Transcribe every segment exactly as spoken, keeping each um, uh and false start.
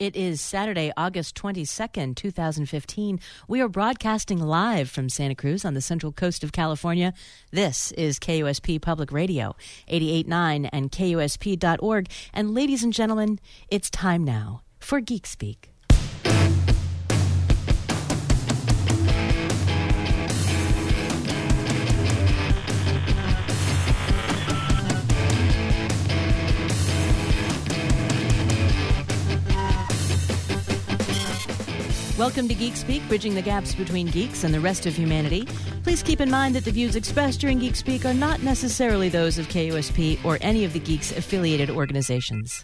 It is Saturday, August twenty-second, twenty fifteen. We are broadcasting live from Santa Cruz on the central coast of California. This is K U S P Public Radio, eighty-eight point nine and K U S P dot org. And ladies and gentlemen, it's time now for Geek Speak. Welcome to Geek Speak, bridging the gaps between geeks and the rest of humanity. Please keep in mind that the views expressed during Geek Speak are not necessarily those of K U S P or any of the Geeks affiliated organizations.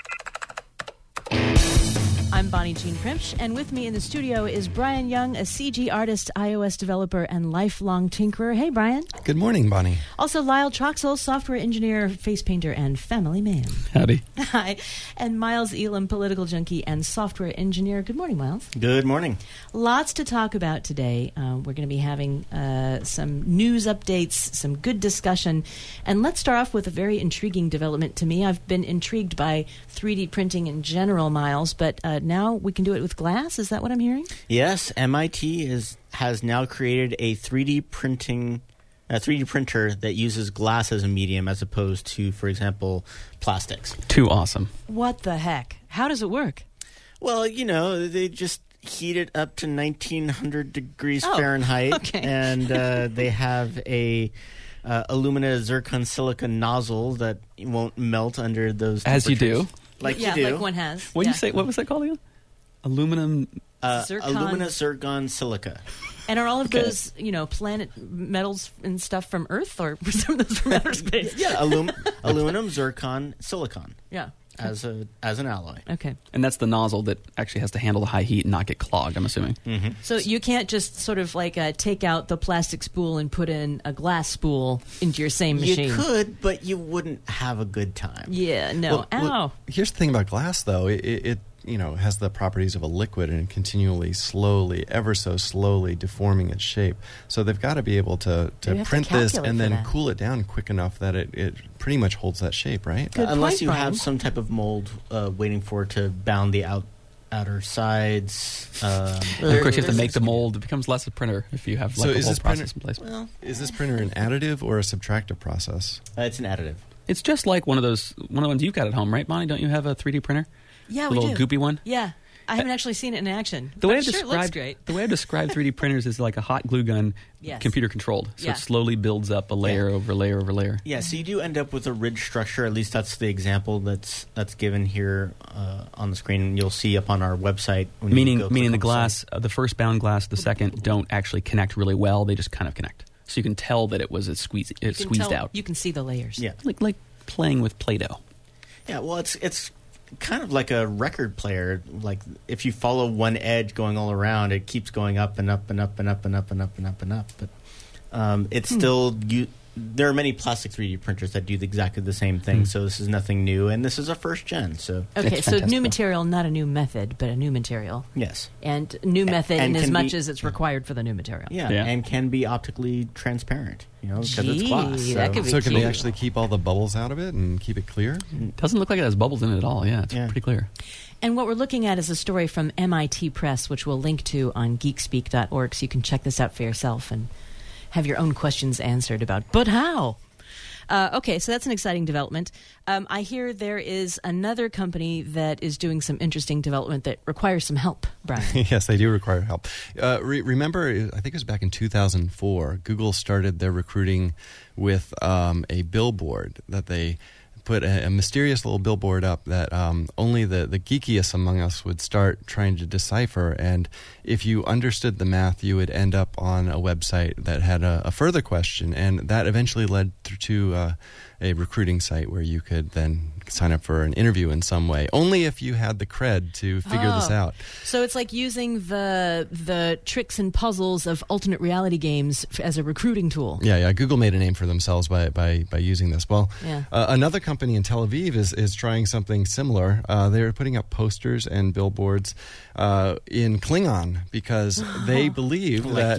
I'm Bonnie Jean Primch, and with me in the studio is Brian Young, a C G artist, iOS developer, and lifelong tinkerer. Hey, Brian. Good morning, Bonnie. Also, Lyle Troxel, software engineer, face painter, and family man. Howdy. Hi. And Miles Elam, political junkie and software engineer. Good morning, Miles. Good morning. Lots to talk about today. Uh, we're going to be having uh, some news updates, some good discussion. And let's start off with a very intriguing development to me. I've been intrigued by three D printing in general, Miles, but uh, now we can do it with glass. Is that what I'm hearing? Yes, M I T is has now created a three D printing, a three D printer that uses glass as a medium as opposed to, for example, plastics. Too awesome. What the heck? How does it work? Well, you know, they just heat it up to nineteen hundred degrees Oh, Fahrenheit, okay. and uh, they have a uh, alumina zircon silicon nozzle that won't melt under those As you temperatures. do. Like yeah, you do. like one has. What yeah. did you say? What was that called again? Aluminum. Uh, Zircon. alumina zircon silica. And are all of Okay. those, you know, planet metals and stuff from Earth, or some of those from outer space? Yeah, alum- aluminum zircon silicon Yeah. as a as an alloy. Okay. And that's the nozzle that actually has to handle the high heat and not get clogged, I'm assuming. Mm-hmm. So you can't just sort of like uh, take out the plastic spool and put in a glass spool into your same machine. You could, but you wouldn't have a good time. Yeah, no. Well, Ow. well, here's the thing about glass, though. It, it, it you know has the properties of a liquid and continually, slowly, ever so slowly deforming its shape. So they've got to be able to, You to have to print this calculate and for then that. cool it down quick enough that it, it pretty much holds that shape, right? Good Uh, unless point, you Brian. have some type of mold uh, waiting for it to bound the out, outer sides. Um, And of course, you have to make the mold. It becomes less a printer if you have like So a is whole this printer- process in place. Well, Is this printer an additive or a subtractive process? uh, it's an additive. It's just like one of those, one of the ones you've got at home, right, Bonnie? Don't you have a three D printer? Yeah, a we little do. goopy one? Yeah. I haven't actually seen it in action. The way but I've sure, it looks described great. the way I've described three D printers is like a hot glue gun, Yes. computer controlled. So Yeah. it slowly builds up a layer Yeah. over layer over layer. Yeah, so you do end up with a ridge structure. At least that's the example that's that's given here uh, on the screen. You'll see up on our website. When you Meaning, go meaning the click on glass, site. uh, the first bound glass, the second don't actually connect really well. They just kind of connect, so you can tell that it was it squeezed, it You can squeezed tell- out, You can see the layers. Yeah, like like playing with Play-Doh. yeah. Well, it's it's kind of like a record player. Like if you follow one edge going all around, it keeps going up and up and up and up and up and up and up and up. But um, it's Hmm. still you. There are many plastic three D printers that do exactly the same thing. Hmm. So this is nothing new, and this is a first gen. So Okay, It's so fantastic. new material, not a new method, but a new material. yes, And new method and in as can much be- as it's required for the new material. yeah, Yeah. and can be optically transparent. You know, because it's Gee, glass. So. that could be So can cute. they actually keep all the bubbles out of it and keep it clear? Doesn't look like it has bubbles in it at all. Yeah, it's Yeah. pretty clear. And what we're looking at is a story from M I T Press, which we'll link to on geek speak dot org, so you can check this out for yourself and have your own questions answered about, but how? Uh, okay, so that's an exciting development. Um, I hear there is another company that is doing some interesting development that requires some help, Brian. Yes, they do require help. Uh, re- remember, I think it was back in two thousand four, Google started their recruiting with um, a billboard that they put a, a mysterious little billboard up that um, only the, the geekiest among us would start trying to decipher. And if you understood the math, you would end up on a website that had a, a further question. And that eventually led th- to uh, a recruiting site where you could then sign up for an interview in some way, only if you had the cred to figure this Oh. out. So it's like using the the tricks and puzzles of alternate reality games f- as a recruiting tool. Yeah, yeah. Google made a name for themselves by by, by using this. Well, Yeah. uh, another company in Tel Aviv is, is trying something similar. Uh, they're putting up posters and billboards uh, in Klingon because they believe like that you do.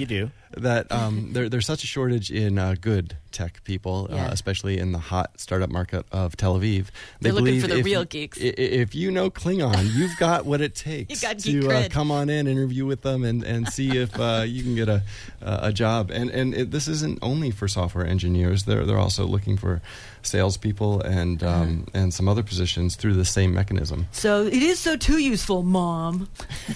that um, there, there's such a shortage in uh, good tech people, Yeah. uh, especially in the hot startup market of Tel Aviv. They They're looking believe for the if real you- geeks. i- If you know Klingon, you've got what it takes You got geek to uh, cred. come on in, interview with them, and, and see if uh, you can get a a job. And and it, this isn't only for software engineers. They're they're also looking for salespeople and um, Uh-huh. and some other positions through the same mechanism. So it is so too useful, Mom.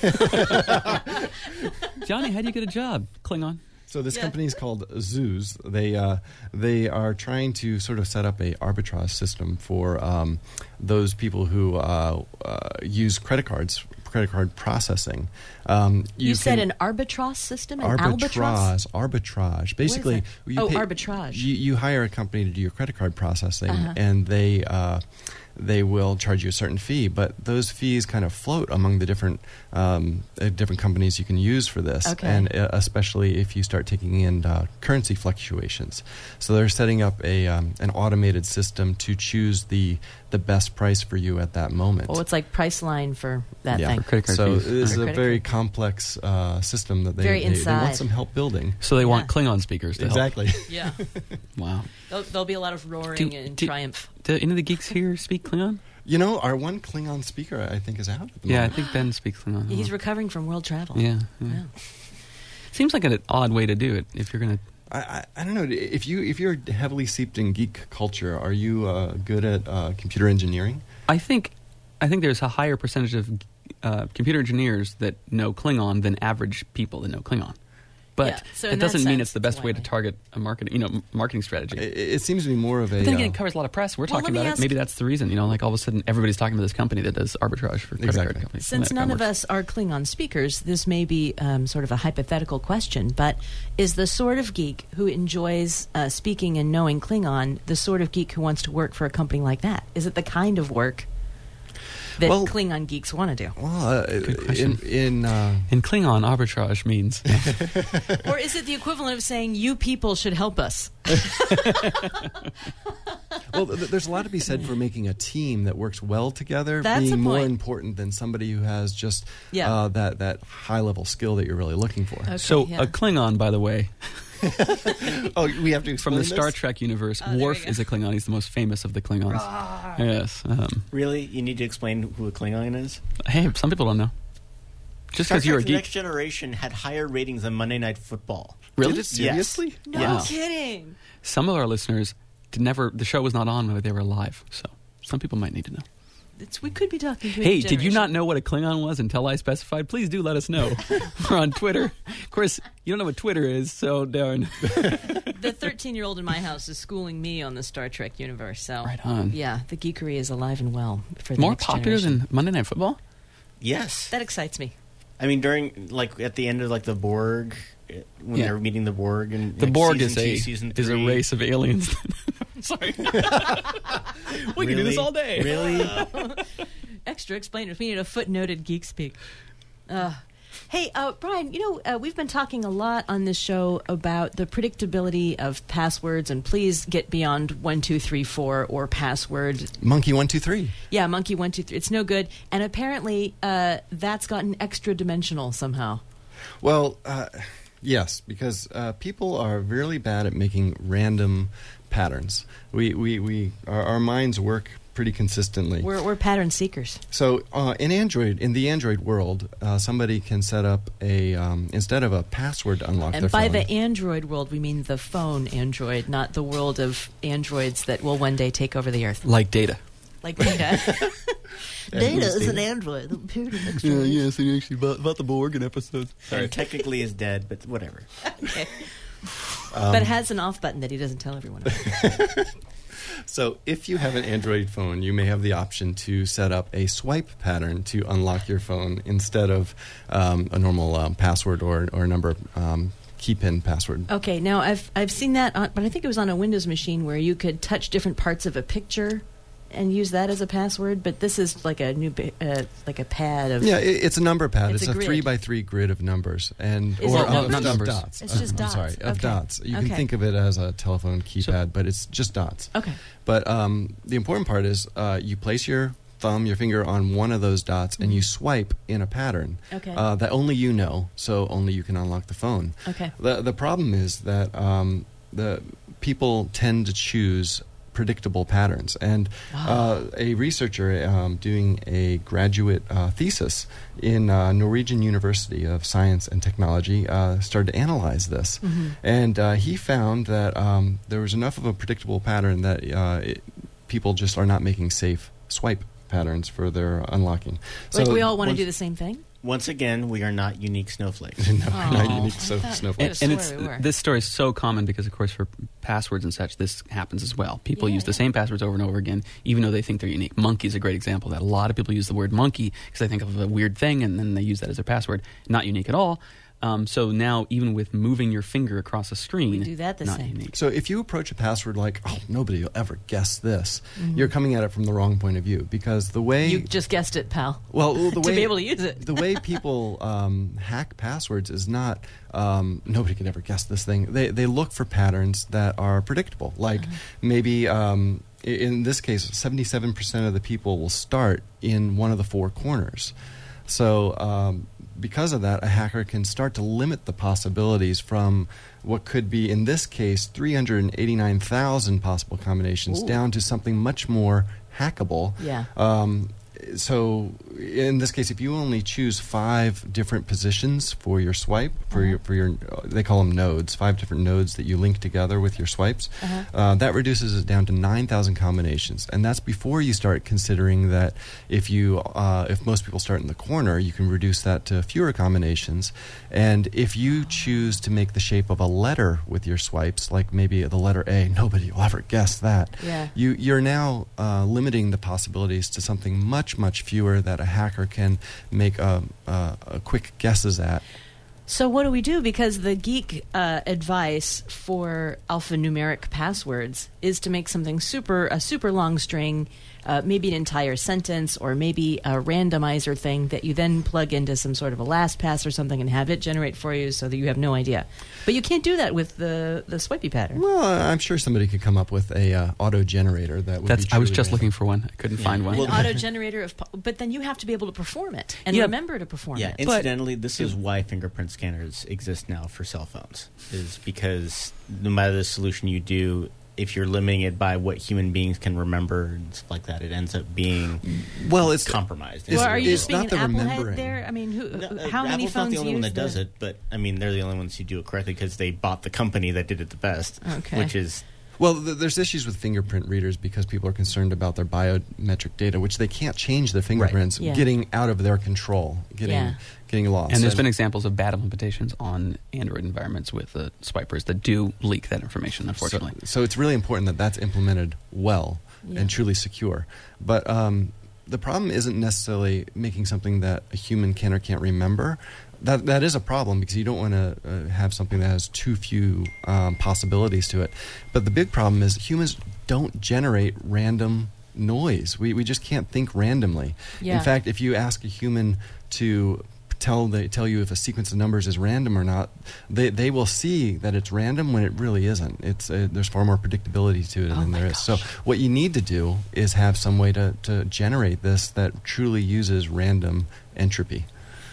Johnny, how do you get a job? Klingon. So this Yeah. company is called Zeus. They uh, they are trying to sort of set up a arbitrage system for um, those people who uh, uh, use credit cards, credit card processing. Um, You, said can- an arbitrage system, an albatross. arbitrage, arbitrage. Basically, that? you Oh, pay- arbitrage. You, you hire a company to do your credit card processing, Uh-huh. and they uh, they will charge you a certain fee. But those fees kind of float among the different um, uh, different companies you can use for this, Okay. and uh, especially if you start taking in uh, currency fluctuations. So they're setting up a um, an automated system to choose the the best price for you at that moment. Well, it's like Priceline for that yeah. thing. For credit card so fees. this is For a credit very card. complex uh, system that they, Very they, they inside. want some help building. So they want Yeah. Klingon speakers to help. Exactly. Yeah. Wow. There'll, there'll be a lot of roaring Do- and do- triumph. Do any of the geeks here speak Klingon? You know, our one Klingon speaker, I think, is out at the Yeah, I moment. think Ben speaks Klingon. He's Huh. recovering from world travel. yeah, yeah. Yeah. Seems like an odd way to do it if you're going to. I, I, I don't know. If you if you're heavily steeped in geek culture, are you uh, good at uh, computer engineering? I think, I think there's a higher percentage of uh, computer engineers that know Klingon than average people that know Klingon. But Yeah, so it in that doesn't mean sense, it's the best it's way to why. target a market, you know, m- marketing strategy. It, it seems to be more of a. But then again, uh, it covers a lot of press. We're Well, talking let me about ask- it. Maybe that's the reason. You know, like all of a sudden everybody's talking about this company that does arbitrage for credit Exactly. card companies. Since That- none that of works. us are Klingon speakers, this may be um, sort of a hypothetical question, but is the sort of geek who enjoys uh, speaking and knowing Klingon the sort of geek who wants to work for a company like that? Is it the kind of work that Well- Klingon geeks want to do? well, uh, in question. in uh, In Klingon, arbitrage means Or is it the equivalent of saying, you people should help us? well, th- there's a lot to be said for making a team that works well together That's being a more point. important than somebody who has just Yeah. uh, that that high level skill that you're really looking for. Okay, so. yeah. A Klingon, by the way, Oh, we have to from explain the Star this? Trek universe, Oh, there we Worf go. is a Klingon. He's the most famous of the Klingons. Yes. Um, Really? You need to explain who a Klingon is? hey, some people don't know. Just Star because you're a Trek geek. Next Generation had higher ratings than Monday Night Football. Really? Did it seriously? No Yeah. kidding. Some of our listeners did never. The show was not on when they were alive, so some people might need to know. It's, we could be talking to a Hey, did you generation. not know what a Klingon was until I specified? Please do let us know. We're on Twitter. Of course, you don't know what Twitter is, so darn. The thirteen-year-old in my house is schooling me on the Star Trek universe. So, Right on. yeah, the geekery is alive and well for the More next popular generation. than Monday Night Football? Yes. That excites me. I mean, during, like, at the end of, like, the Borg, uh, when Yeah. they were meeting the Borg. And, The like, Borg season is two, a season is a three. race of aliens. Sorry. We can do this Really? all day. Really? Extra explainers. We need a footnoted geek speak. Uh, hey, uh, Brian, you know, uh, we've been talking a lot on this show about the predictability of passwords, and please get beyond one, two, three, four or password. Monkey one two three. Yeah, monkey one, two, three. It's no good. And apparently uh, that's gotten extra dimensional somehow. Well, uh, yes, because uh, people are really bad at making random patterns. We we, we our, our minds work pretty consistently. We're, we're pattern seekers. So uh, in Android, in the Android world, uh, somebody can set up a um, instead of a password to unlock And their by phone. the Android world, we mean the phone Android, not the world of androids that will one day take over the earth. Like Data. Like Data. Data is an android. yes, he actually bought, bought the Borg in episodes. And technically is dead, but whatever. Okay. Um, but has an off button that he doesn't tell everyone about. So if you have an Android phone, you may have the option to set up a swipe pattern to unlock your phone instead of um, a normal um, password or, or number um, key pin password. Okay, now I've I've seen that, on, but I think it was on a Windows machine where you could touch different parts of a picture and use that as a password. But this is like a new, ba- uh, like a pad of. Yeah, it, it's a number pad. It's It's, a a, grid. three by three grid of numbers and Is or it of, numbers? of Numbers. dots. It's just I'm dots. sorry, of Okay. dots. You Okay. can think of it as a telephone keypad, but it's just dots. Okay. But um, the important part is uh, you place your thumb, your finger on one of those dots, and you swipe in a pattern Okay. uh, that only you know, so only you can unlock the phone. Okay. The the problem is that um, the people tend to choose predictable patterns, and uh, a researcher um, doing a graduate uh, thesis in uh, Norwegian University of Science and Technology uh, started to analyze this, Mm-hmm. and uh, he found that um, there was enough of a predictable pattern that uh, it, people just are not making safe swipe patterns for their unlocking. Like So we all want to once- do the same thing? Once again, we are not unique snowflakes. no, Oh, not unique I so thought- snowflakes. I And, could've and swore it's we were. this story is so common because, of course, for passwords and such, this happens as well. People Yeah, use the yeah. same passwords over and over again, even though they think they're unique. Monkey is a great example of that. A lot of people use the word monkey because they think of a weird thing, and then they use that as their password. Not unique at all. Um, so now, even with moving your finger across a screen, We do that the not same. unique. So if you approach a password like, oh, nobody will ever guess this, Mm-hmm. you're coming at it from the wrong point of view, because the way You just guessed it, pal. well the to way be able to use it. the way people um, hack passwords is not um, nobody can ever guess this thing. They they look for patterns that are predictable, like Uh-huh. maybe. Um, i- in this case, seventy-seven percent of the people will start in one of the four corners. So um, because of that, a hacker can start to limit the possibilities from what could be, in this case, three hundred eighty-nine thousand possible combinations Ooh. down to something much more hackable. Yeah. Um, so in this case, if you only choose five different positions for your swipe, for Uh-huh. your for your, uh, they call them nodes, five different nodes that you link together with your swipes, Uh-huh. uh, that reduces it down to nine thousand combinations, and that's before you start considering that if you uh, if most people start in the corner, you can reduce that to fewer combinations, and if you choose to make the shape of a letter with your swipes, like maybe the letter A, nobody will ever guess that. Yeah. You you're now uh, limiting the possibilities to something much much fewer that a hacker can make a, a, a quick guesses at. So what do we do? Because the geek uh, advice for alphanumeric passwords is to make something super a super long string, uh, maybe an entire sentence, or maybe a randomizer thing that you then plug into some sort of a LastPass or something and have it generate for you, so that you have no idea. But you can't do that with the the swipey pattern. Well, I'm sure somebody could come up with a uh, auto generator that would That's. be I was truly just random. looking for one. I couldn't Yeah. find one. An Well, auto generator of, po- but then you have to be able to perform it and Yeah. remember to perform Yeah, it. incidentally, this is why fingerprint scanners exist now for cell phones, is because no matter the solution you do, if you're limiting it by what human beings can remember and stuff like that, it ends up being Well, it's compromised. It's- well, are you it's just being not an the Apple remembering. head there? I mean, who, No, uh, how many Apple's phones not the only use one that does the- it, but I mean, they're the only ones who do it correctly because they bought the company that did it the best. Okay. Which is Well, th- there's issues with fingerprint readers because people are concerned about their biometric data, which they can't change their fingerprints, Yeah. getting out of their control, getting Yeah. getting lost. And there's been examples of bad implementations on Android environments with uh, swipers that do leak that information, unfortunately. So, so it's really important that that's implemented well Yeah. and truly secure. But um, the problem isn't necessarily making something that a human can or can't remember. That that is a problem because you don't want to uh, have something that has too few um, possibilities to it. But the big problem is humans don't generate random noise. We we just can't think randomly. Yeah. In fact, if you ask a human to tell they tell you if a sequence of numbers is random or not, they they will see that it's random when it really isn't. It's uh, there's far more predictability to it Oh than my there is. So gosh. what you need to do is have some way to to generate this that truly uses random entropy.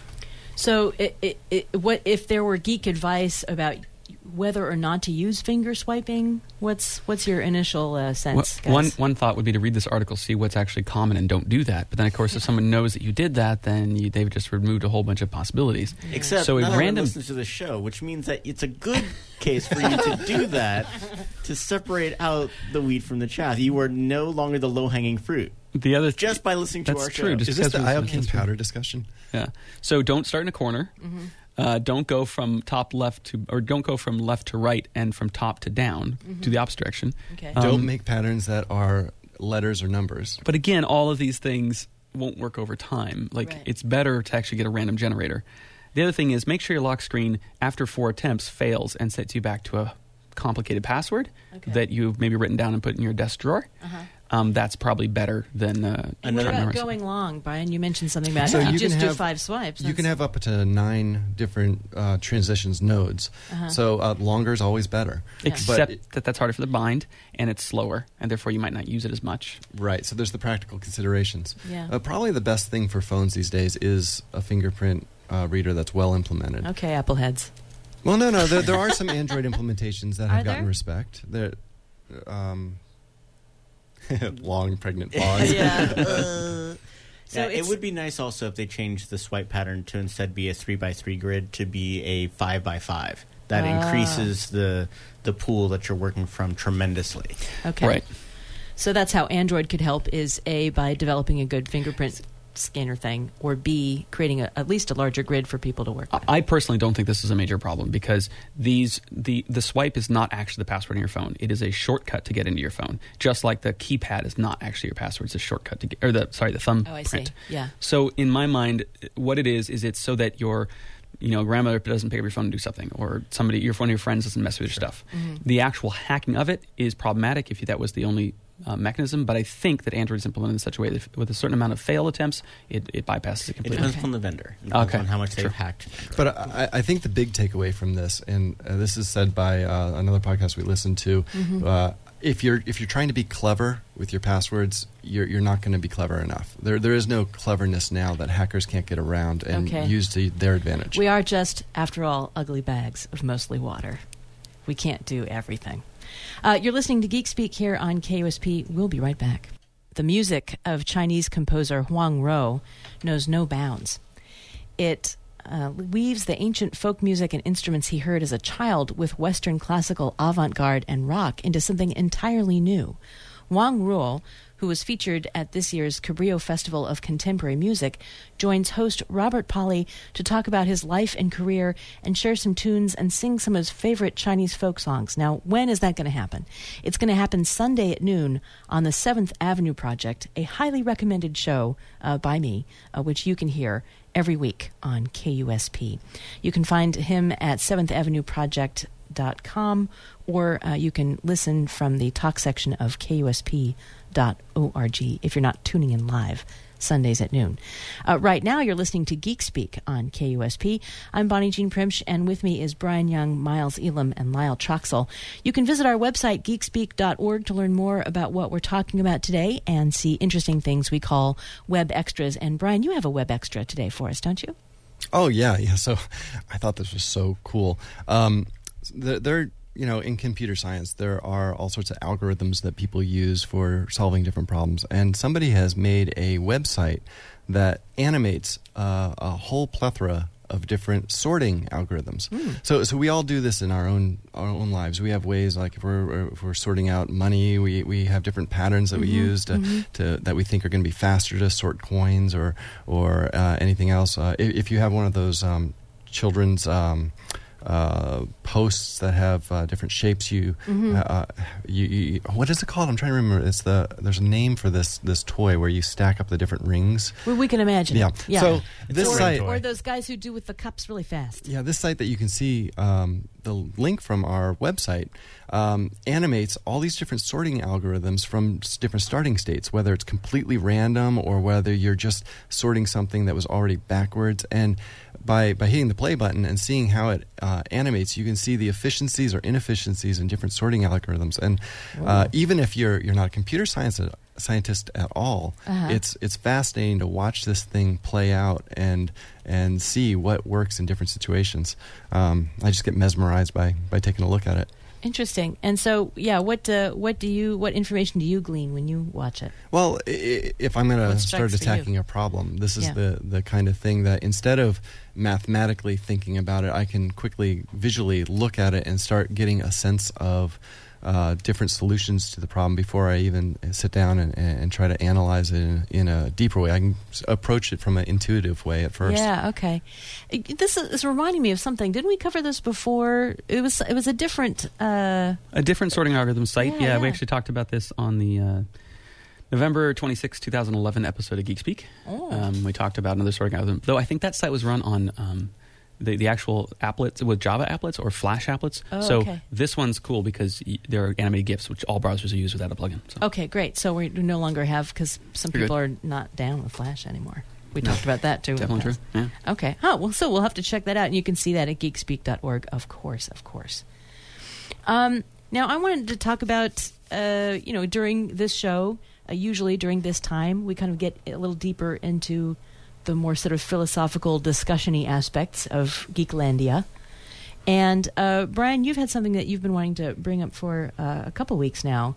So, it, it, it, what if there were geek advice about whether or not to use finger swiping? What's what's your initial uh, sense, Well, guys? one one thought would be to read this article, see what's actually common, and don't do that. But then, of course, if someone knows that you did that, then you, they've just removed a whole bunch of possibilities. except So a none of them random- listens to the show, which means that it's a good case for you to do that to separate out the wheat from the chaff. You are no longer the low hanging fruit The other just by listening to That's our true, show. just Is this the because we- Iocane powder discussion? Yeah. So don't start in a corner. Mm-hmm. Uh, don't go from top left to, or don't go from left to right and from top to down to the opposite direction. Okay. Um, Don't make patterns that are letters or numbers. But again, all of these things won't work over time. Like Right. it's better to actually get a random generator. The other thing is make sure your lock screen after four attempts fails and sets you back to a complicated password Okay. that you've maybe written down and put in your desk drawer. Uh-huh. um, that's probably better than uh, And what trying to about memorize. going long, Brian? You mentioned something about So you, you just can do have- five swipes. You can That's- have up to nine different uh, transitions nodes. Uh-huh. So uh, longer is always better. Except But- that that's harder for the bind, and it's slower, and therefore you might not use it as much. Right. So there's the practical considerations. Yeah. Uh, probably the best thing for phones these days is a fingerprint uh, reader that's well implemented. Okay, Apple heads. Well, no, no. There, there are some Android implementations that Are have gotten there? respect. There, um, long pregnant pause. yeah. Uh, so yeah, it's, it would be nice also if they changed the swipe pattern to instead be a three by three grid to be a five by five. That Ah. increases the the pool that you're working from tremendously. Okay. Right. So that's how Android could help: is A, by developing a good fingerprint scanner thing, or B, creating a, at least a larger grid for people to work with. I personally don't think this is a major problem because these the the swipe is not actually the password in your phone. It is a shortcut to get into your phone, just like the keypad is not actually your password. It's a shortcut to get, or the sorry, the thumb Oh, I print. see. Yeah. So in my mind, what it is is it's so that your you know grandmother doesn't pick up your phone and do something, or somebody your one of your friends doesn't mess with your stuff. Mm-hmm. The actual hacking of it is problematic if that was the only uh, mechanism. But I think that Android is implemented in such a way that if, with a certain amount of fail attempts, it, it bypasses it It completely. depends Okay. on the vendor. It depends Okay. on how much they've Sure. hacked. But I, I think the big takeaway from this, and uh, this is said by uh, another podcast we listened to, Mm-hmm. uh, if you're if you're trying to be clever with your passwords, you're you're not going to be clever enough. There there is no cleverness now that hackers can't get around and Okay. use to their advantage. We are just, after all, ugly bags of mostly water. We can't do everything. Uh, you're listening to Geek Speak here on K U S P. We'll be right back. The music of Chinese composer Huang Ro knows no bounds. It uh, weaves the ancient folk music and instruments he heard as a child with Western classical avant-garde and rock into something entirely new. Huang Ro, who was featured at this year's Cabrillo Festival of Contemporary Music, joins host Robert Polly to talk about his life and career and share some tunes and sing some of his favorite Chinese folk songs. Now, when is that going to happen? It's going to happen Sunday at noon on the seventh Avenue Project, a highly recommended show uh, by me, uh, which you can hear every week on K U S P. You can find him at seventh avenue project dot com, or uh, you can listen from the talk section of K U S P dot org if you're not tuning in live Sundays at noon. Uh, right now, you're listening to Geek Speak on K U S P. I'm Bonnie Jean Primsch, and with me is Brian Young, Miles Elam, and Lyle Troxel. You can visit our website, geek speak dot org, to learn more about what we're talking about today and see interesting things we call web extras. And Brian, you have a web extra today for us, don't you? Oh yeah, yeah. So I thought this was so cool. Um, there, there, you know, in computer science, there are all sorts of algorithms that people use for solving different problems, and somebody has made a website that animates uh, a whole plethora of different sorting algorithms. Mm. So, so we all do this in our own our own lives. We have ways, like if we're if we're sorting out money, we we have different patterns that we Mhm, use to, mhm. to that we think are going to be faster to sort coins or or uh, anything else. Uh, if, if you have one of those um, children's um, uh, posts that have uh, different shapes, you, Mhm. uh, you, you what is it called? I'm trying to remember. It's the there's a name for this this toy where you stack up the different rings. Well, we can imagine. Yeah. it. Yeah. So this or, site, or those guys who do with the cups really fast. yeah, this site that you can see, um, the link from our website, um, animates all these different sorting algorithms from s- different starting states, whether it's completely random or whether you're just sorting something that was already backwards. And by, by hitting the play button and seeing how it uh, animates, you can see the efficiencies or inefficiencies in different sorting algorithms. And uh, even if you're you're not a computer science scientist at all, Uh-huh. it's it's fascinating to watch this thing play out and and see what works in different situations. Um, I just get mesmerized by by taking a look at it. Interesting. And so, yeah, what uh, what do you what information do you glean when you watch it? Well, i- i- if I'm going to What start strikes for you? attacking a problem, this is Yeah. the, the kind of thing that instead of mathematically thinking about it, I can quickly visually look at it and start getting a sense of uh, different solutions to the problem before I even sit down and, and try to analyze it in, in a deeper way. I can s- approach it from an intuitive way at first. Yeah, okay. It- This is, is reminding me of something. Didn't we cover this before? It was it was a different. Uh, A different sorting algorithm site. Yeah, Yeah, we yeah. actually talked about this on the uh, November twenty-sixth, twenty eleven episode of Geek Speak. Oh. Um, we talked about another sorting algorithm, though I think that site was run on um, the, the actual applets with Java applets or Flash applets. Oh, so okay. this one's cool because y- there are animated GIFs, which all browsers use without a plugin. So. Okay, great. So we no longer have, because some You're people good. are not down with Flash anymore. We No. talked about that too. in the Definitely true. past. Yeah. Okay. Oh, well, so we'll have to check that out. And you can see that at geekspeak dot org, of course, of course. Um, now, I wanted to talk about, uh, you know, during this show, uh, usually during this time, we kind of get a little deeper into the more sort of philosophical discussion-y aspects of Geeklandia. And, uh, Brian, you've had something that you've been wanting to bring up for uh, a couple weeks now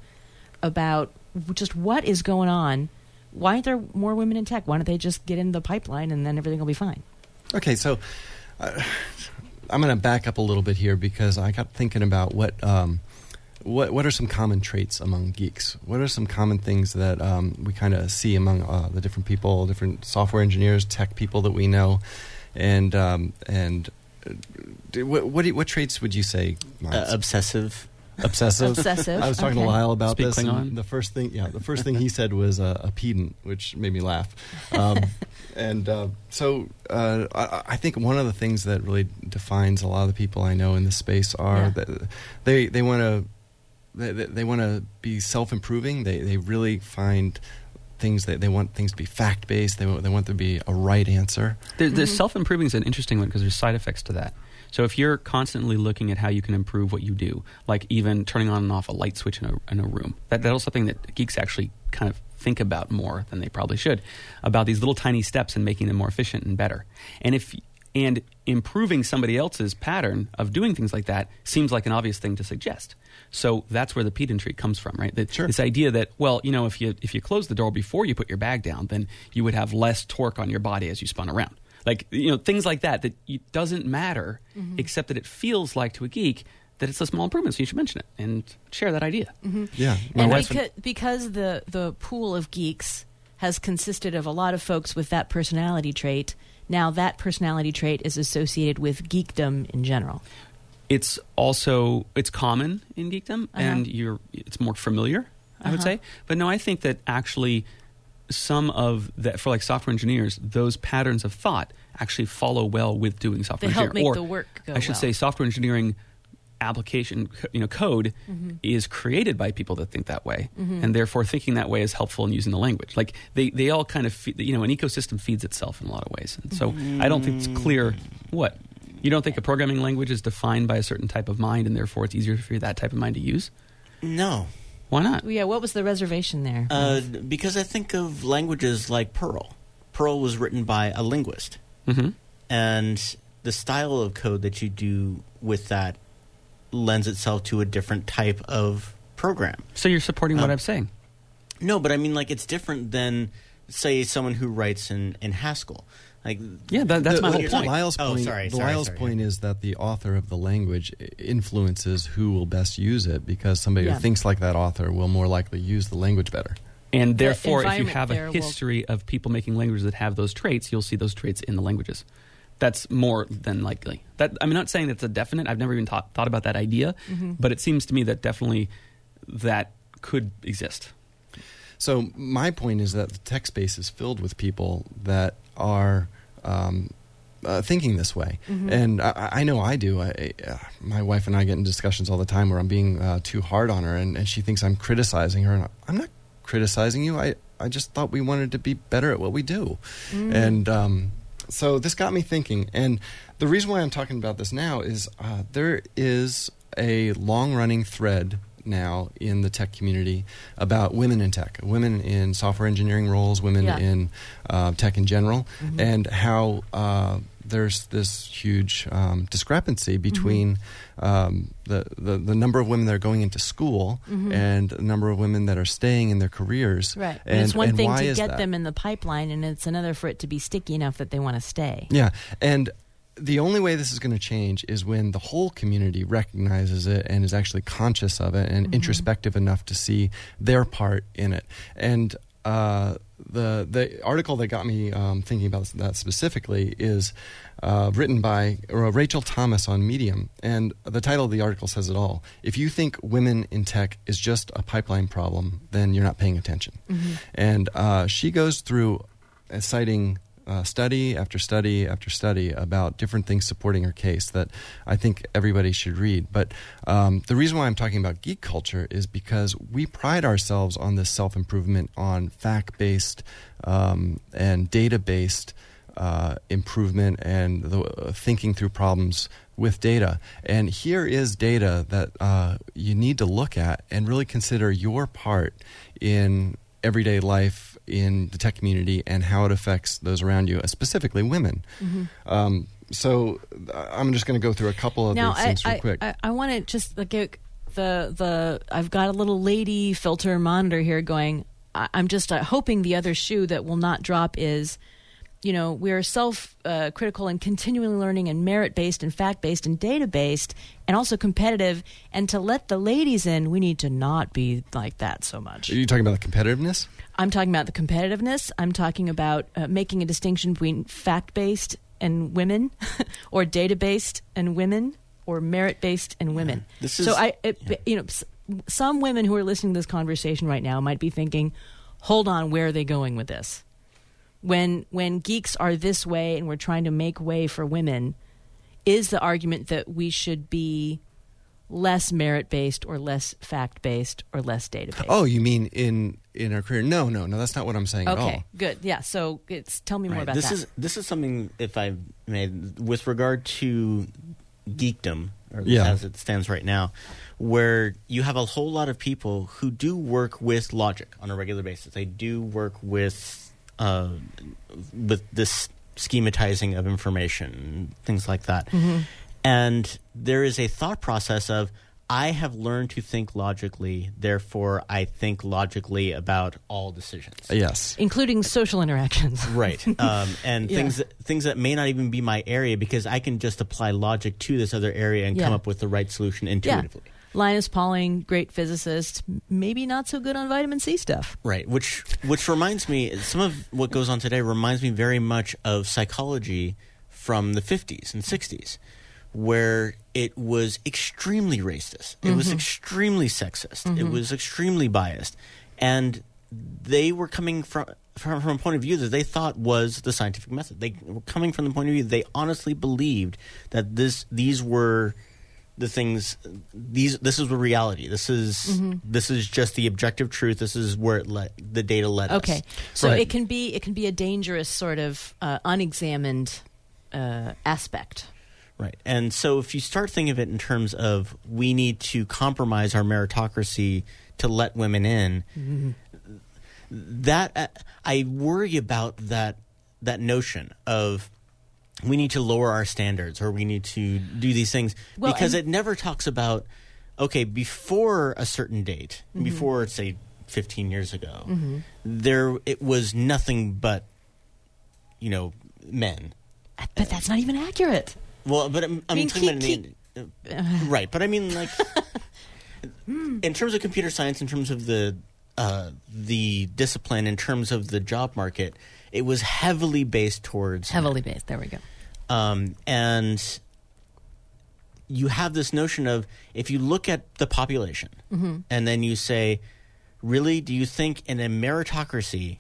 about just what is going on. Why aren't there more women in tech? Why don't they just get in the pipeline and then everything will be fine? Okay, so uh, I'm going to back up a little bit here because I got thinking about what um, what what are some common traits among geeks? What are some common things that um, we kind of see among uh, the different people, different software engineers, tech people that we know, and um, and uh, do, what what, do you, what traits would you say? Uh, obsessive. Obsessive. Obsessive, I was talking okay. to Lyle about Speak this. and Klingon? The first thing, yeah, the first thing he said was uh, a pedant, which made me laugh. Um, and uh, so uh, I, I think one of the things that really defines a lot of the people I know in this space are Yeah. that they they want to they, they want to be self-improving. They they really find things that they want things to be fact-based. They want, they want there to be a right answer. The, the self-improving is an interesting one because there's side effects to that. So if you're constantly looking at how you can improve what you do, like even turning on and off a light switch in a, in a room, that, that's something that geeks actually kind of think about more than they probably should, about these little tiny steps and making them more efficient and better. And if and improving somebody else's pattern of doing things like that seems like an obvious thing to suggest. So that's where the pedantry comes from, right? That, Sure. This idea that, well, you know, if you if you close the door before you put your bag down, then you would have less torque on your body as you spun around. Like, you know, things like that, that it doesn't matter, Mm-hmm. except that it feels like to a geek that it's a small improvement, so you should mention it and share that idea. Yeah, my And wife. because, because the, the pool of geeks has consisted of a lot of folks with that personality trait, now that personality trait is associated with geekdom in general. It's also, it's common in geekdom, Uh-huh. and you're it's more familiar, I would Uh-huh. say. But no, I think that actually some of that, for like software engineers, those patterns of thought actually follow well with doing software They help engineering. make Or the work go I should well. say software engineering application, you know, code Mm-hmm. is created by people that think that way, and therefore thinking that way is helpful in using the language. Like they, they all kind of, fe- you know, an ecosystem feeds itself in a lot of ways. And so I don't think it's clear what. You don't think a programming language is defined by a certain type of mind, and therefore it's easier for that type of mind to use? No. Why not? Yeah, what was the reservation there? Uh, because I think of languages like Perl. Perl was written by a linguist. Mm-hmm. And the style of code that you do with that lends itself to a different type of program. So you're supporting what Um, I'm saying. No, but I mean, like, it's different than, say, someone who writes in, in Haskell. Like, Yeah, that, that's The- my the- whole you're point. Lyle's Oh, point, sorry, the sorry, Lyle's sorry. point is that the author of the language i- influences who will best use it because somebody Yeah. who thinks like that author will more likely use the language better. And therefore, if you environment have a there will- history of people making languages that have those traits, you'll see those traits in the languages. That's more than likely. That I'm not saying that's a definite. I've never even thought, thought about that idea, Mm-hmm. but it seems to me that definitely that could exist. So my point is that the tech space is filled with people that are um, uh, thinking this way, Mm-hmm. and I, I know I do. I, uh, my wife and I get in discussions all the time where I'm being uh, too hard on her, and, and she thinks I'm criticizing her. And I'm not criticizing you. I, I just thought we wanted to be better at what we do, Mm. and um, so this got me thinking. And the reason why I'm talking about this now is uh, there is a long-running thread now in the tech community about women in tech, women in software engineering roles, women Yeah. in uh, tech in general, and how uh, there's this huge um, discrepancy between um, the, the the number of women that are going into school and the number of women that are staying in their careers. Right. But And, it's one and thing why to is get that? them in the pipeline, and it's another for it to be sticky enough that they want to stay. Yeah, and the only way this is going to change is when the whole community recognizes it and is actually conscious of it and introspective enough to see their part in it. And uh, the the article that got me um, thinking about that specifically is uh, written by uh, Rachel Thomas on Medium, and the title of the article says it all. If you think women in tech is just a pipeline problem, then you're not paying attention. And uh, she goes through uh, citing uh, study after study after study about different things supporting her case that I think everybody should read. But um, the reason why I'm talking about geek culture is because we pride ourselves on this self-improvement, on fact-based um, and data-based uh, improvement and the, uh, thinking through problems with data. And here is data that uh, you need to look at and really consider your part in everyday life in the tech community and how it affects those around you, specifically women. Mm-hmm. Um, so uh, I'm just going to go through a couple of now, these things I, real I, quick. I, I want to just like, the the I've got a little lady filter monitor here going. I, I'm just uh, hoping the other shoe that will not drop is, you know, we are self-critical uh, and continually learning and merit-based and fact-based and data-based and also competitive. And to let the ladies in, we need to not be like that so much. Are you talking about the competitiveness? I'm talking about the competitiveness. I'm talking about uh, making a distinction between fact-based and women or data-based and women or merit-based and women. Yeah. This is, so, I, it, yeah. you know, s- some women who are listening to this conversation right now might be thinking, hold on, where are they going with this? When when geeks are this way and we're trying to make way for women, is the argument that we should be less merit-based or less fact-based or less data-based? Oh, you mean in in our career? No, no, no, that's not what I'm saying at all. Okay, good. Yeah, so it's tell me more Right. about this that. is this is something, if I may, with regard to geekdom, or Yeah. as it stands right now, where you have a whole lot of people who do work with logic on a regular basis. They do work with uh, with this schematizing of information, things like that. Mm-hmm. And there is a thought process of, I have learned to think logically, therefore I think logically about all decisions. Yes. Including social interactions. Right. Um, and Yeah. things that, things that may not even be my area, because I can just apply logic to this other area and Yeah. come up with the right solution Yeah. intuitively. Linus Pauling, great physicist, maybe not so good on vitamin C stuff. Right. Which which reminds me, some of what goes on today reminds me very much of psychology from the fifties and sixties, where it was extremely racist. It Mm-hmm. was extremely sexist. Mm-hmm. It was extremely biased. And they were coming from, from from a point of view that they thought was the scientific method. They were coming from the point of view they honestly believed that this these were the things, these this is the reality. This is mm-hmm. this is just the objective truth. This is where it let, the data led us. Okay, so Right. it can be it can be a dangerous sort of uh, unexamined uh, aspect. Right. And so if you start thinking of it in terms of, we need to compromise our meritocracy to let women in, mm-hmm. that uh, I worry about that that notion of, we need to lower our standards or we need to do these things, well, because and- it never talks about, okay, before a certain date, mm-hmm. before, say, fifteen years ago, mm-hmm. there it was nothing but, you know, men. But that's not even accurate. Well, but I'm, I'm I mean, talking about keep- in the, uh, right. But I mean, like, in terms of computer science, in terms of the uh, the discipline, in terms of the job market, it was heavily based towards Heavily based. There we go. Um, and you have this notion of, if you look at the population mm-hmm. and then you say, really, do you think in a meritocracy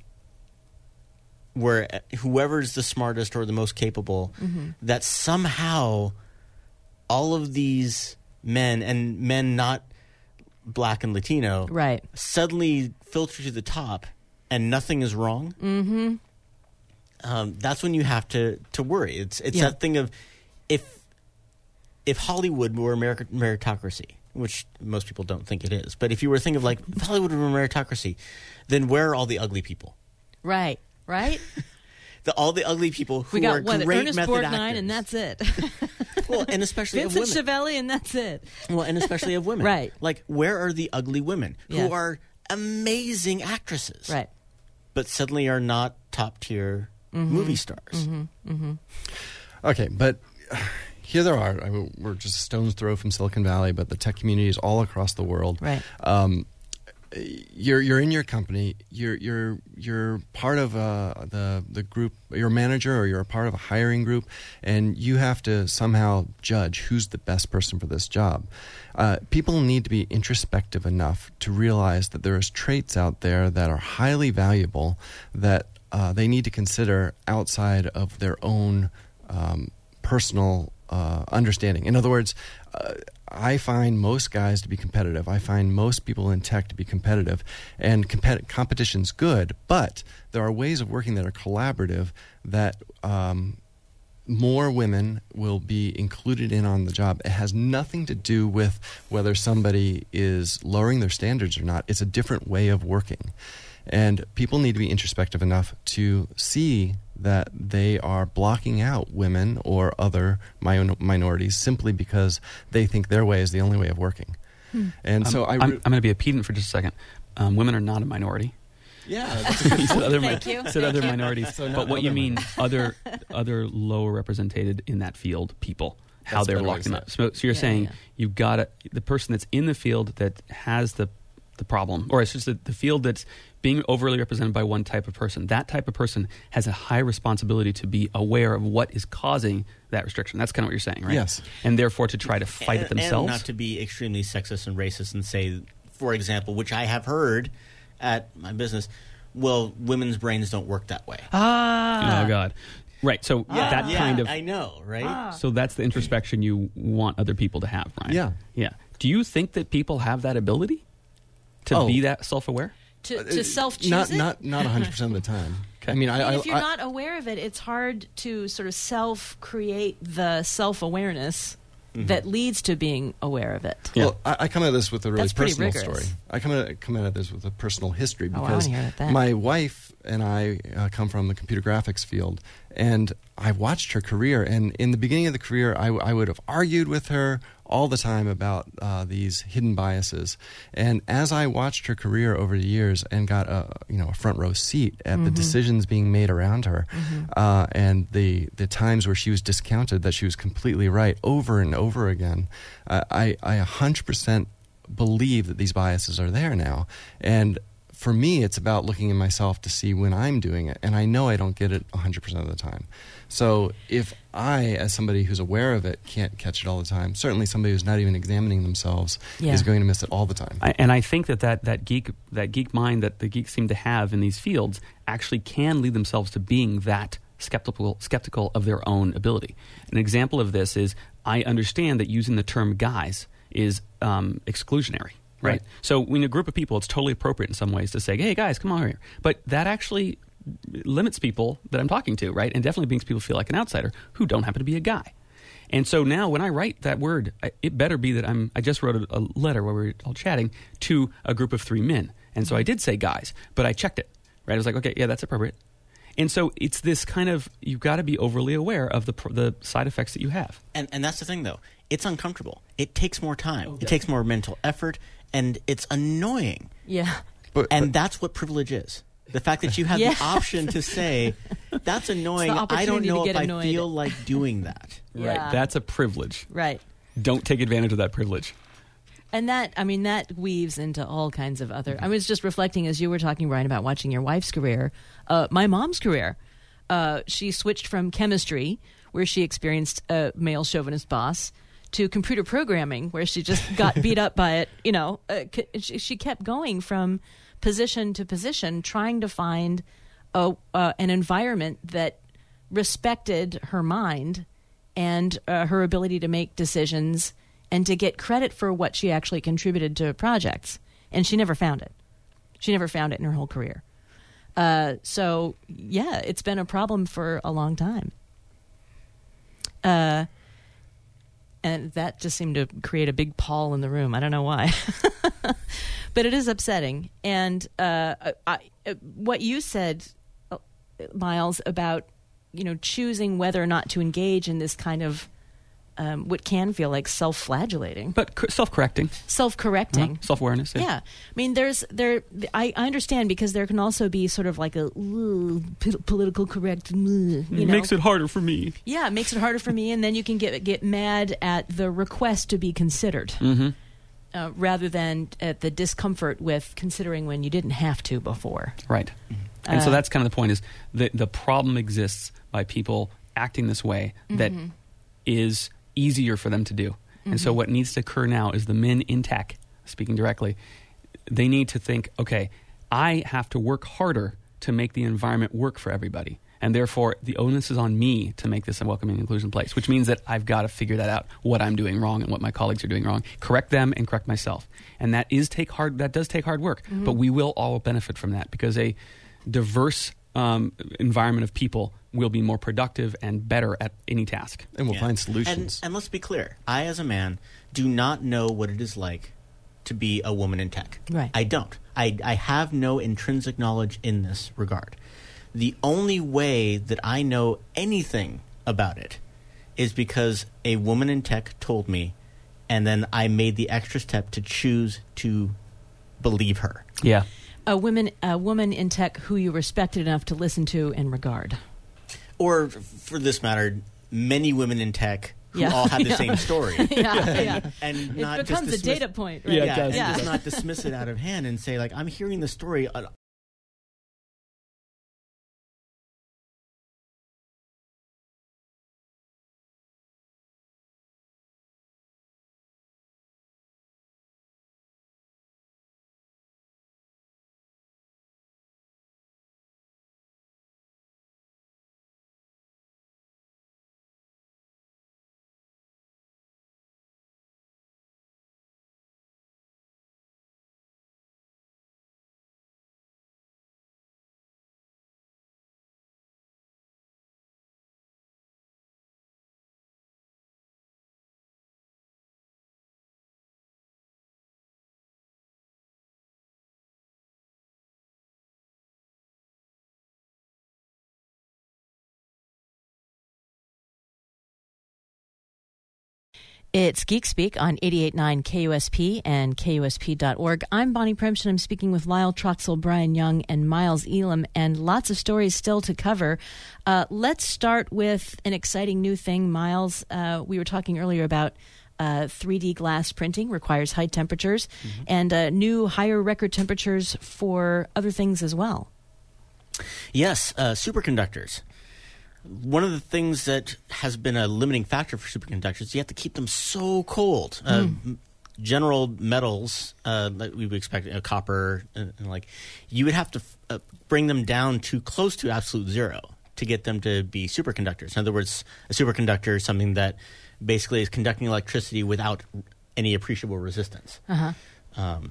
where whoever's the smartest or the most capable, mm-hmm. that somehow all of these men, and men not black and Latino, Right. suddenly filter to the top and nothing is wrong? Mm-hmm. Um, that's when you have to, to worry. It's it's Yeah. that thing of, if if Hollywood were a merit- meritocracy, which most people don't think it is, but if you were thinking of, like, if Hollywood were a meritocracy, then where are all the ugly people? Right. Right. The, all the ugly people who We are got what, great Ernest method Borgnine, actors. and that's it. Well, and especially of Vincent women. Chiavelli, and that's it. Well, and especially of women. Right. Like, where are the ugly women Yeah. who are amazing actresses, Right. but suddenly are not top tier Mm-hmm. movie stars? Mm-hmm. Mm-hmm. Okay, but here there are. I mean, we're just a stone's throw from Silicon Valley, but the tech community is all across the world. Right. Um, you're you're in your company. You're you're you're part of uh, the the group. You're a manager, or you're a part of a hiring group, and you have to somehow judge who's the best person for this job. Uh, people need to be introspective enough to realize that there is traits out there that are highly valuable that uh, they need to consider outside of their own um, personal uh, understanding. In other words, uh, I find most guys to be competitive. I find most people in tech to be competitive. And compet- competition's good, but there are ways of working that are collaborative that um, more women will be included in on the job. It has nothing to do with whether somebody is lowering their standards or not. It's a different way of working. And people need to be introspective enough to see that they are blocking out women or other min- minorities simply because they think their way is the only way of working. Hmm. And so I'm, I re- I'm, I'm going to be a pedant for just a second. Um, women are not a minority. Yeah, you said other, Thank mi- you. said other minorities. So but not what you other mean, other other lower represented in that field people, how That's a they're better way locking to up. say So, so you're Yeah, saying yeah. you've got to, the person that's in the field that has the the problem, or it's just the, the field that's being overly represented by one type of person. That type of person has a high responsibility to be aware of what is causing that restriction. That's kind of what you're saying, right? Yes. And therefore to try to fight and, it themselves. And not to be extremely sexist and racist and say, for example, which I have heard at my business, well, women's brains don't work that way. Ah. Oh, God. Right. So that yeah, kind of... I know, right? So that's the introspection you want other people to have, right? Yeah. Yeah. Do you think that people have that ability to Oh. be that self-aware? To, to self-choose not it? not not one hundred percent of the time. Okay. I mean, I I, mean, I, if you're I- not aware of it, it's hard to sort of self-create the self-awareness that leads to being aware of it. Yeah. Well, I, I come at this with a really That's pretty personal rigorous. story. I come at, come at this with a personal history Oh, I because wanna hear about that. my wife and I uh, come from the computer graphics field, and I watched her career. And in the beginning of the career, I, I would have argued with her all the time about uh, these hidden biases. And as I watched her career over the years and got a you know a front row seat at Mm-hmm. the decisions being made around her, uh, and the the times where she was discounted that she was completely right over and over again, uh, I I one hundred percent believe that these biases are there now. And for me, it's about looking at myself to see when I'm doing it, and I know I don't get it one hundred percent of the time. So if I, as somebody who's aware of it, can't catch it all the time, certainly somebody who's not even examining themselves Yeah. is going to miss it all the time. I, and I think that, that that geek that geek mind that the geeks seem to have in these fields actually can lead themselves to being that skeptical skeptical of their own ability. An example of this is I understand that using the term guys is um, exclusionary. Right. Right. So when a group of people, it's totally appropriate in some ways to say, hey, guys, come on over here. But that actually limits people that I'm talking to, right? And definitely makes people feel like an outsider who don't happen to be a guy. And so now when I write that word, I, it better be that I'm, I just wrote a, a letter where we were all chatting to a group of three men. And so I did say guys, but I checked it, right? I was like, okay, yeah, that's appropriate. And so it's this kind of, you've got to be overly aware of the pr- the side effects that you have. And and that's the thing, though. It's uncomfortable. It takes more time. It takes more mental effort, and it's annoying. Yeah. But, And but- that's what privilege is. The fact that you have Yeah. the option to say, that's annoying. I don't opportunity to know get if annoyed. I feel like doing that. Yeah. Right. That's a privilege. Right. Don't take advantage of that privilege. And that, I mean, that weaves into all kinds of other. I was just reflecting as you were talking, Brian, about watching your wife's career. Uh, my mom's career. Uh, she switched from chemistry, where she experienced a male chauvinist boss, to computer programming, where she just got beat up by it. You know, uh, c- she, she kept going from position to position, trying to find a, uh, an environment that respected her mind and uh, her ability to make decisions and to get credit for what she actually contributed to projects. And she never found it. She never found it in her whole career. Uh, so, yeah, it's been a problem for a long time. Uh, and that just seemed to create a big pall in the room. I don't know why. But it is upsetting. And uh, I, I, what you said, uh, Miles, about you know choosing whether or not to engage in this kind of um, what can feel like self-flagellating, But c- self-correcting, self-correcting. uh, self-awareness. Yeah, I mean, there's there. I, I understand because there can also be sort of like a "Ooh, p- political correct. mm," You It know? makes it harder for me. Yeah, it makes it harder for me, and then you can get get mad at the request to be considered, Mm-hmm. uh, rather than at the discomfort with considering when you didn't have to before. Right. And so Uh, that's kind of the point is the, the problem exists by people acting this way that is easier for them to do. And so what needs to occur now is the men in tech, speaking directly, they need to think, okay, I have to work harder to make the environment work for everybody. And therefore, the onus is on me to make this a welcoming inclusion place, which means that I've got to figure that out, what I'm doing wrong and what my colleagues are doing wrong, correct them and correct myself. And that is take hard, that does take hard work, mm-hmm. but we will all benefit from that because a diverse um, environment of people will be more productive and better at any task. And we'll Yeah. find solutions. And, and let's be clear. I, as a man, do not know what it is like to be a woman in tech. Right. I don't. I, I have no intrinsic knowledge in this regard. The only way that I know anything about it is because a woman in tech told me, and then I made the extra step to choose to believe her. Yeah. A woman, a woman in tech who you respected enough to listen to and regard. Or, for this matter, many women in tech who Yeah. all have the Yeah. same story. yeah, yeah. And It not just becomes a dismiss- data point. Right? Yeah, it Yeah, does. and Yeah. just not dismiss it out of hand and say, like, I'm hearing the story. uh, It's Geek Speak on eighty-eight point nine K U S P and K U S P dot org. I'm Bonnie Primsh, and I'm speaking with Lyle Troxell, Brian Young, and Miles Elam, and lots of stories still to cover. Uh, let's start with an exciting new thing, Miles. Uh, we were talking earlier about uh, three D glass printing requires high temperatures, mm-hmm. and uh, new higher record temperatures for other things as well. Yes, uh, superconductors. One of the things that has been a limiting factor for superconductors is you have to keep them so cold. Mm. Uh, general metals, uh, like we would expect, uh, copper, and, and like, you would have to f- uh, bring them down to close to absolute zero to get them to be superconductors. In other words, a superconductor is something that basically is conducting electricity without any appreciable resistance. Uh-huh. Um,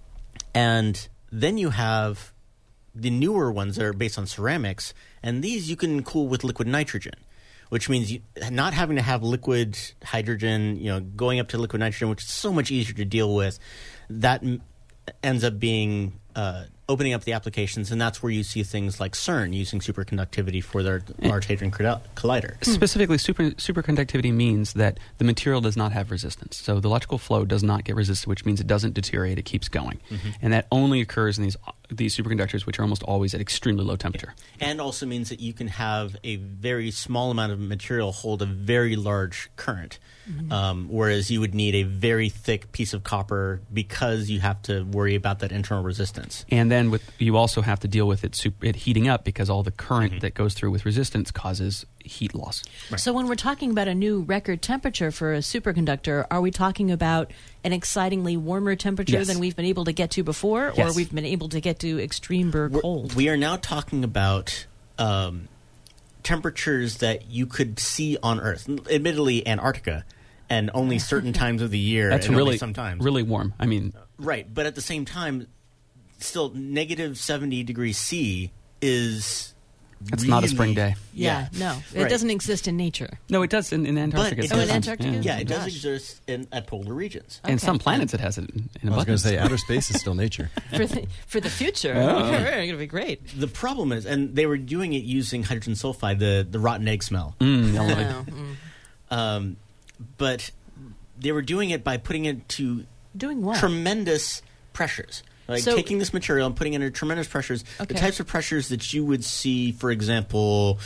and then you have the newer ones that are based on ceramics, and these you can cool with liquid nitrogen, which means you, not having to have liquid hydrogen, you know, going up to liquid nitrogen, which is so much easier to deal with. That m- ends up being uh, opening up the applications, and that's where you see things like CERN using superconductivity for their Large Hadron Collider. Specifically, super, superconductivity means that the material does not have resistance. So the electrical flow does not get resisted, which means it doesn't deteriorate, it keeps going. Mm-hmm. And that only occurs in these these superconductors, which are almost always at extremely low temperature. Yeah. And also means that you can have a very small amount of material hold a very large current, mm-hmm. um, whereas you would need a very thick piece of copper because you have to worry about that internal resistance. And then with, you also have to deal with it, super, it heating up because all the current mm-hmm. that goes through with resistance causes heat loss. Right. So when we're talking about a new record temperature for a superconductor, are we talking about an excitingly warmer temperature yes. than we've been able to get to before, yes. or we've been able to get to extreme burr cold? We are now talking about um, temperatures that you could see on Earth. Admittedly, Antarctica, and only certain times of the year. That's and really only sometimes really warm. I mean, right, but at the same time, still negative seventy degrees C is. It's really, not a spring day. Yeah, yeah. no. It right. doesn't exist in nature. No, it does in, in Antarctica. But it oh, in does, Antarctica? Yeah, yeah it does Gosh. exist in, at polar regions. Okay. And some planets it has it in, in I was going to abundance. say, outer space is still nature. For the, for the future, Oh. it's going to be great. The problem is, and they were doing it using hydrogen sulfide, the, the rotten egg smell. Mm, I love it. Oh, mm. Um, but they were doing it by putting it to Doing what? tremendous pressures. Like So- taking this material and putting it under tremendous pressures, Okay. the types of pressures that you would see, for example,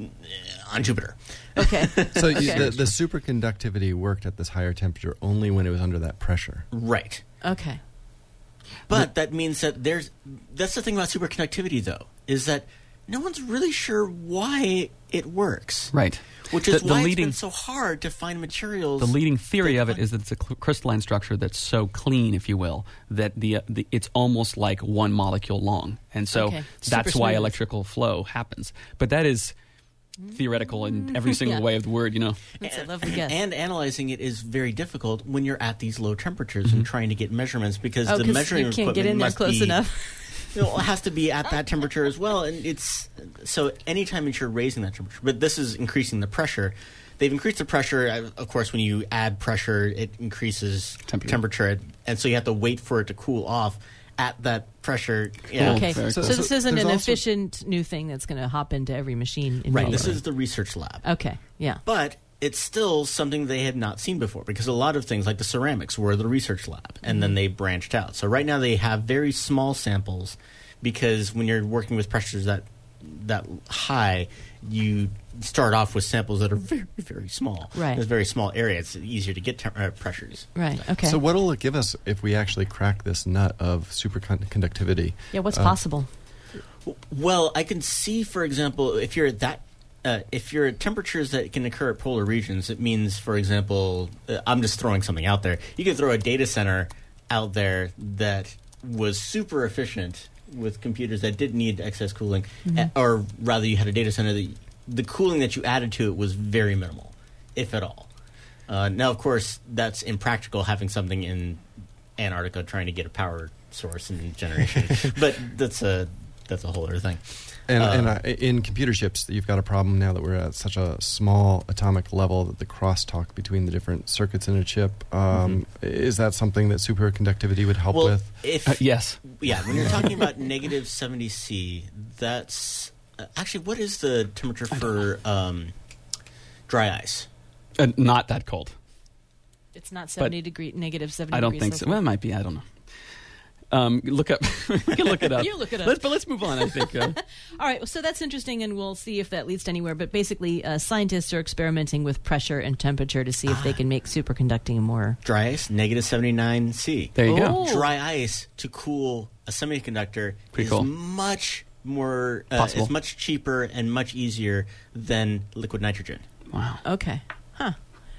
on Jupiter. Okay. So you, Okay. the, the superconductivity worked at this higher temperature only when it was under that pressure. Right. Okay. But that means that there's that's the thing about superconductivity, though, is that no one's really sure why it works. Right. Which is the, the why leading, it's been so hard to find materials. The leading theory that of it is that it's a cl- crystalline structure that's so clean, if you will, that the, uh, the it's almost like one molecule long. And so Okay. that's Super why smooth. electrical flow happens. But that is theoretical in every single Yeah. way of the word, you know. That's a lovely guess. And analyzing it is very difficult when you're at these low temperatures and trying to get measurements because oh, the 'cause measuring you can't equipment get in there must close be, enough. you know, it has to be at that temperature as well. And it's so anytime that you're raising that temperature, but this is increasing the pressure. They've increased the pressure. uh, Of course, when you add pressure, it increases Temperature. temperature, and so you have to wait for it to cool off at that pressure. Yeah. Okay, very so, cool. this So isn't there's an also- efficient new thing that's going to hop into every machine. Right. immediately. This is the research lab. Okay, yeah. But it's still something they had not seen before because a lot of things like the ceramics were the research lab and then they branched out. So right now they have very small samples because when you're working with pressures that that high, you start off with samples that are very, very small. Right. It's a very small area. It's easier to get tem- uh, pressures. Right, okay. So what will it give us if we actually crack this nut of superconductivity? yeah, what's Uh, possible? Well, I can see, for example, if you're at that, uh, if you're at temperatures that can occur at polar regions, it means, for example, uh, I'm just throwing something out there. You could throw a data center out there that was super efficient with computers that didn't need excess cooling, uh, or rather, you had a data center that the cooling that you added to it was very minimal, if at all. Uh, now, of course, that's impractical having something in Antarctica trying to get a power source and generation, but that's a that's a whole other thing. And, Uh, and uh, in computer chips, you've got a problem now that we're at such a small atomic level that the crosstalk between the different circuits in a chip, um, is that something that superconductivity would help well, with? if Uh, yes. yeah, when you're talking about negative seventy C, that's uh, actually what is the temperature for um, dry ice? Uh, not that cold. It's not seventy degree, negative seventy I don't degrees think so. Celsius. Well, it might be. I don't know. Um, look up. We can look it up. You look it up. Let's, but let's move on, I think. Uh, All right, so that's interesting, and we'll see if that leads to anywhere. But basically, uh, scientists are experimenting with pressure and temperature to see if they can make superconducting more. Dry ice, negative seventy-nine C. there you Oh. go. Dry ice to cool a semiconductor Pretty is cool. much more uh, Possible. is much cheaper and much easier than liquid nitrogen. Wow. Okay, huh.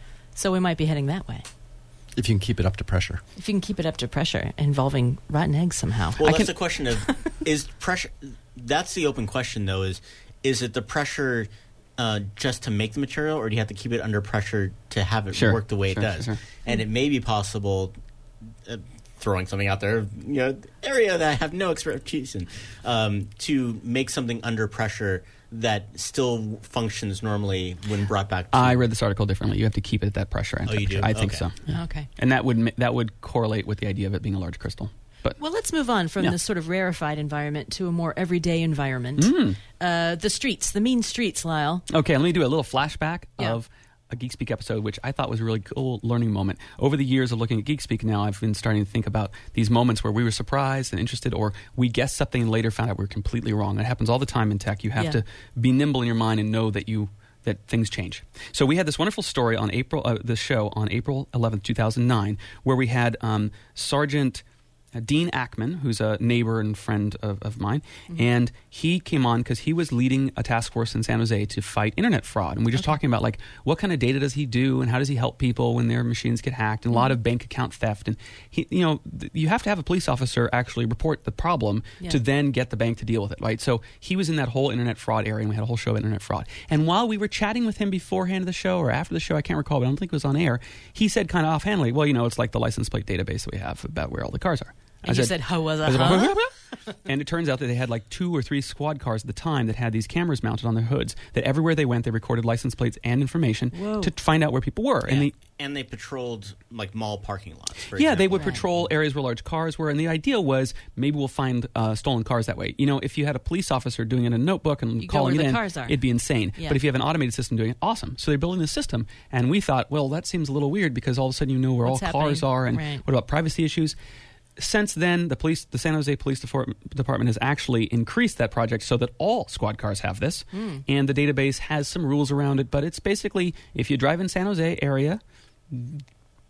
So we might be heading that way. If you can keep it up to pressure. If you can keep it up to pressure involving rotten eggs somehow. Well, I that's can- the question of is pressure. That's the open question, though. Is is it the pressure uh, just to make the material, or do you have to keep it under pressure to have it Sure, work the way sure, it does? sure, sure. And it may be possible. Uh, throwing something out there, you know, area that I have no expertise in, um, to make something under pressure that still functions normally when brought back to I read this article differently. You have to keep it at that pressure and Oh, you temperature. do? I think Okay. so. Yeah. Okay. And that would ma- that would correlate with the idea of it being a large crystal. But Well, let's move on from Yeah. this sort of rarefied environment to a more everyday environment. Mm. Uh, the streets, the mean streets, Lyle. okay, let me do a little flashback Yeah. of a Geek Speak episode, which I thought was a really cool learning moment. Over the years of looking at Geek Speak now, I've been starting to think about these moments where we were surprised and interested, or we guessed something and later found out we were completely wrong. It happens all the time in tech. You have Yeah. to be nimble in your mind and know that you that things change. So we had this wonderful story on April, uh, the show on April eleventh, two thousand nine, where we had um, Sergeant Uh, Dean Ackman, who's a neighbor and friend of, of mine, Mm-hmm. and he came on because he was leading a task force in San Jose to fight internet fraud. And we were just talking about, like, what kind of data does he do and how does he help people when their machines get hacked, and a Mm-hmm. lot of bank account theft. And, he, you know, th- you have to have a police officer actually report the problem Yeah. to then get the bank to deal with it, right? So he was in that whole internet fraud area, and we had a whole show about internet fraud. And while we were chatting with him beforehand of the show or after the show, I can't recall, but I don't think it was on air, he said kind of offhandedly, well, you know, it's like the license plate database that we have about where all the cars are. And you said, how was I it? said, Huh? and it turns out that they had like two or three squad cars at the time that had these cameras mounted on their hoods, that everywhere they went, they recorded license plates and information Whoa. to find out where people were. And and, they, and they patrolled like mall parking lots. For yeah, they example. would patrol areas where large cars were, and the idea was maybe we'll find uh, stolen cars that way. You know, if you had a police officer doing it in a notebook and You go calling where it the in, cars are. it'd be insane. Yeah. But if you have an automated system doing it, awesome. So they're building this system, and we thought, well, that seems a little weird because all of a sudden you know where What's all cars happening? are, and Right. what about privacy issues? Since then, the police, the San Jose Police Department has actually increased that project so that all squad cars have this, Hmm. and the database has some rules around it. But it's basically, if you drive in San Jose area,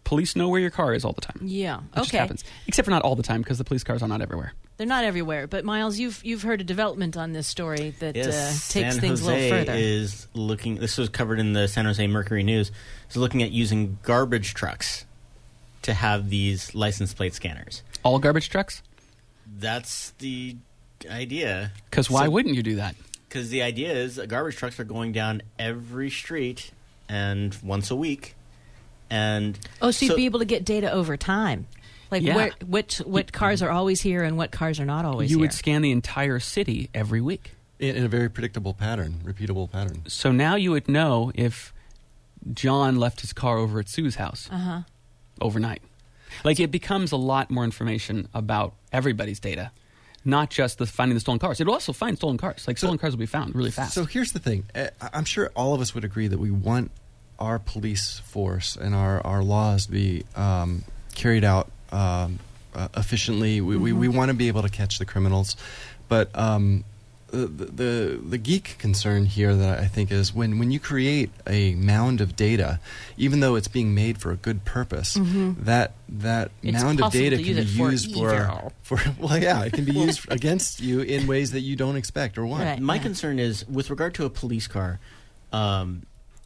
police know where your car is all the time. Yeah. It just Okay. happens. Except for not all the time, because the police cars are not everywhere. They're not everywhere. But Miles, you've you've heard a development on this story that Yes, uh, takes San things Jose a little further. is looking. This was covered in the San Jose Mercury News. Is looking at using garbage trucks to have these license plate scanners. All garbage trucks? That's the idea. Because why So- wouldn't you do that? Because the idea is that garbage trucks are going down every street and once a week. And Oh, so you'd be able to get data over time, like Yeah. where which what cars are always here and what cars are not always You here. would scan the entire city every week. In, in a very predictable pattern, repeatable pattern. So now you would know if John left his car over at Sue's house Uh-huh. overnight. Like, it becomes a lot more information about everybody's data, not just the finding the stolen cars. It'll also find stolen cars. Like, stolen cars will be found really fast. So here's the thing. Uh, I'm sure all of us would agree that we want our police force and our, our laws to be um, carried out um, uh, efficiently. We, Mm-hmm. we, we want to be able to catch the criminals. But um, the, the the geek concern here that I think is when, when you create a mound of data, even though it's being made for a good purpose, that that Mm-hmm. It's mound of possible data to can use be it for used evil. for, for well, yeah, it can be used against you in ways that you don't expect or want. Right. my Yeah. concern is with regard to a police car. Um,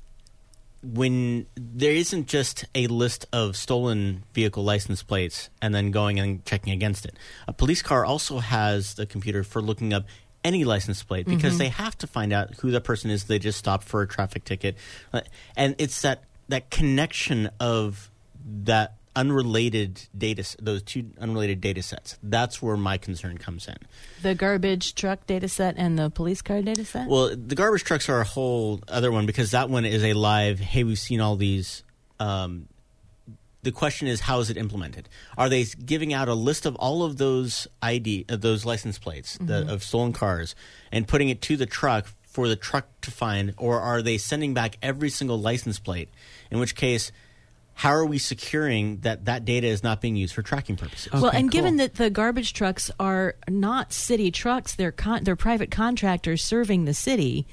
when there isn't just a list of stolen vehicle license plates and then going and checking against it. A police car also has the computer for looking up any license plate because Mm-hmm. they have to find out who the person is they just stopped for a traffic ticket. Uh, And it's that, that connection of that unrelated data, s- those two unrelated data sets. That's where my concern comes in. The garbage truck data set and the police car data set? Well, the garbage trucks are a whole other one because that one is a live, hey, we've seen all these. Um, the question is, how is it implemented? Are they giving out a list of all of those I D, uh, those license plates the, of stolen cars and putting it to the truck for the truck to find? Or are they sending back every single license plate? In which case, how are we securing that that data is not being used for tracking purposes? Well, Okay, and given cool. that the garbage trucks are not city trucks, they're con- they're private contractors serving the city.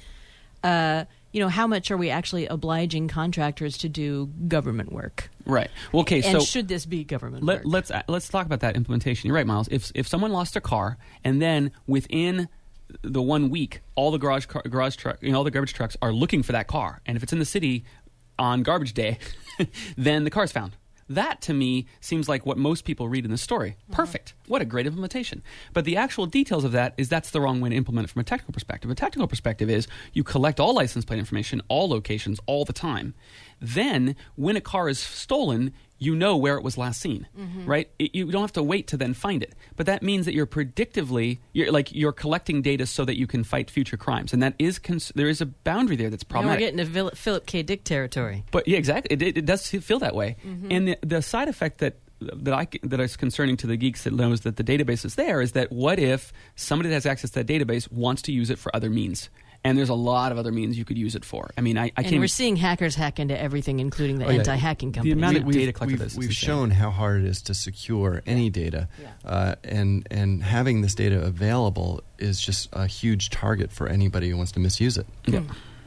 Uh, you know, how much are we actually obliging contractors to do government work? Right. Well, okay, And so should this be government let, work? let's uh, let's talk about that implementation. You're right, Miles. If if someone lost their car and then within the one week, all the garage car, garage truck, you know, all the garbage trucks are looking for that car, and if it's in the city on garbage day, then the car's found. That, to me, seems like what most people read in the story. Perfect. What a great implementation. But the actual details of that is that's the wrong way to implement it from a technical perspective. A technical perspective is you collect all license plate information, all locations, all the time. Then, when a car is stolen, you know where it was last seen, right? It, you don't have to wait to then find it. But that means that you're predictively, you're like you're collecting data so that you can fight future crimes, and that is cons- there is a boundary there that's Now we're problematic. getting to Phil- Philip K. Dick territory. But yeah, exactly. It, it, it does feel that way. And the, the side effect that that I that is concerning to the geeks that knows that the database is there is that what if somebody that has access to that database wants to use it for other means? And there's a lot of other means you could use it for. I mean, I, I And can't. we're even- seeing hackers hack into everything, including the Oh, yeah. anti-hacking companies. amount of we've, data collected we've, is we've insane. shown how hard it is to secure any data, Yeah. uh, and and having this data available is just a huge target for anybody who wants to misuse it. yeah.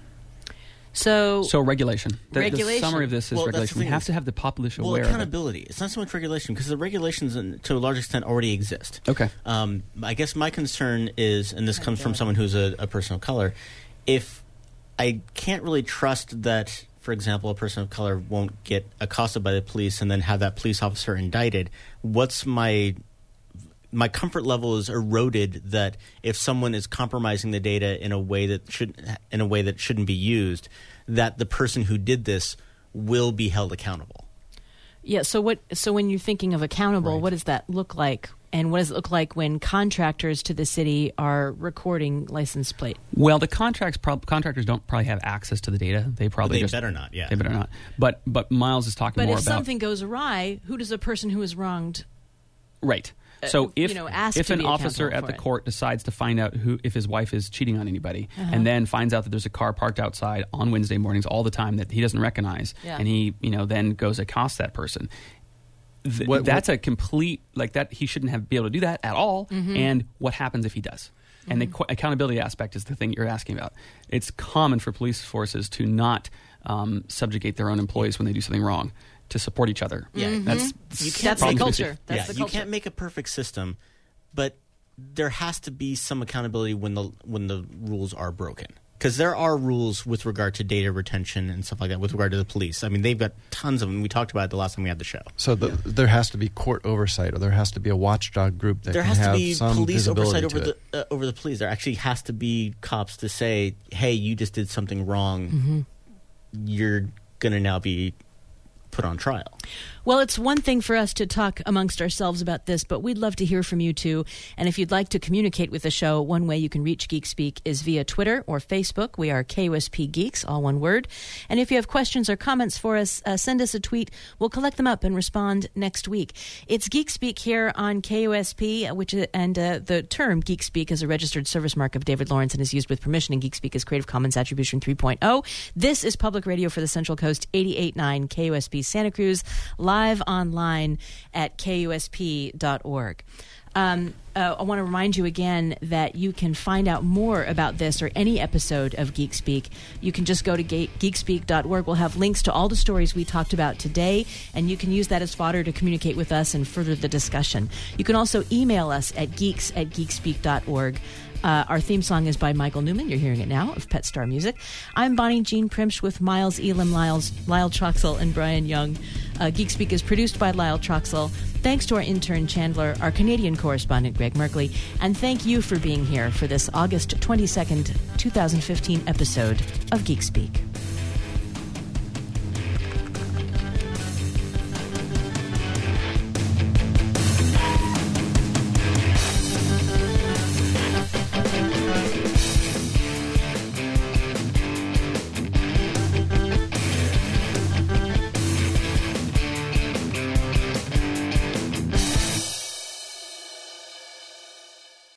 So, So regulation. The, the Regulation. summary of this is Well, that's regulation. the We thing have is- to have the population Well, aware of it. accountability. It's not so much regulation because the regulations, in- to a large extent, already exist. Okay. Um, I guess my concern is, and this comes from someone who's a, a person of color, if I can't really trust that, for example, a person of color won't get accosted by the police and then have that police officer indicted, what's my my comfort level is eroded that if someone is compromising the data in a way that should in a way that shouldn't be used, that the person who did this will be held accountable. yeah. So what? So when you're thinking of accountable, Right. what does that look like? And what does it look like when contractors to the city are recording license plate? Well, the contracts prob- contractors don't probably have access to the data. They probably They just better not, yeah. They better not. But but Miles is talking But more if about something goes awry, who does the person who is wronged? right. So uh, if you know, ask if to an be officer accountable at for the it. court decides to find out who if his wife is cheating on anybody, Uh-huh. and then finds out that there's a car parked outside on Wednesday mornings all the time that he doesn't recognize, Yeah. and he you know then goes accosts that person. Th- What- that's a complete like that. He shouldn't have be able to do that at all. Mm-hmm. And what happens if he does? And the qu- accountability aspect is the thing you're asking about. It's common for police forces to not um, subjugate their own employees when they do something wrong. to support each other. Yeah, Mhm. That's you That's can't the problems we culture. see. That's yeah, the you culture. can't make a perfect system, but there has to be some accountability when the when the rules are broken. Because there are rules with regard to data retention and stuff like that with regard to the police. I mean, they've got tons of them. We talked about it the last time we had the show. So the, there has to be court oversight, or there has to be a watchdog group that There can has to have be some police visibility oversight over to the it. uh, over the police. There actually has to be cops to say, "Hey, you just did something wrong. Mm-hmm. You're going to now be put on trial." Well, it's one thing for us to talk amongst ourselves about this, but we'd love to hear from you too. And if you'd like to communicate with the show, one way you can reach Geek Speak is via Twitter or Facebook. We are K U S P Geeks, all one word. And if you have questions or comments for us, uh, send us a tweet. We'll collect them up and respond next week. It's Geek Speak here on K U S P, which and uh, the term Geek Speak is a registered service mark of David Lawrence and is used with permission. And Geek Speak is Creative Commons Attribution three point oh. This is Public Radio for the Central Coast, eighty-eight point nine K U S P Santa Cruz, live online at K U S P dot org. Um, uh, I want to remind you again that you can find out more about this or any episode of Geek Speak. You can just go to geek speak dot org. We'll have links to all the stories we talked about today, and you can use that as fodder to communicate with us and further the discussion. You can also email us at geeks at geek speak dot org. Uh, our theme song is by Michael Newman. You're hearing it now, of Pet Star Music. I'm Bonnie Jean Primsch with Miles Elam, Lyles, Lyle Troxell, and Brian Young. Uh, Geek Speak is produced by Lyle Troxell. Thanks to our intern Chandler, our Canadian correspondent Greg Merkley, and thank you for being here for this August twenty-second, twenty fifteen episode of Geek Speak.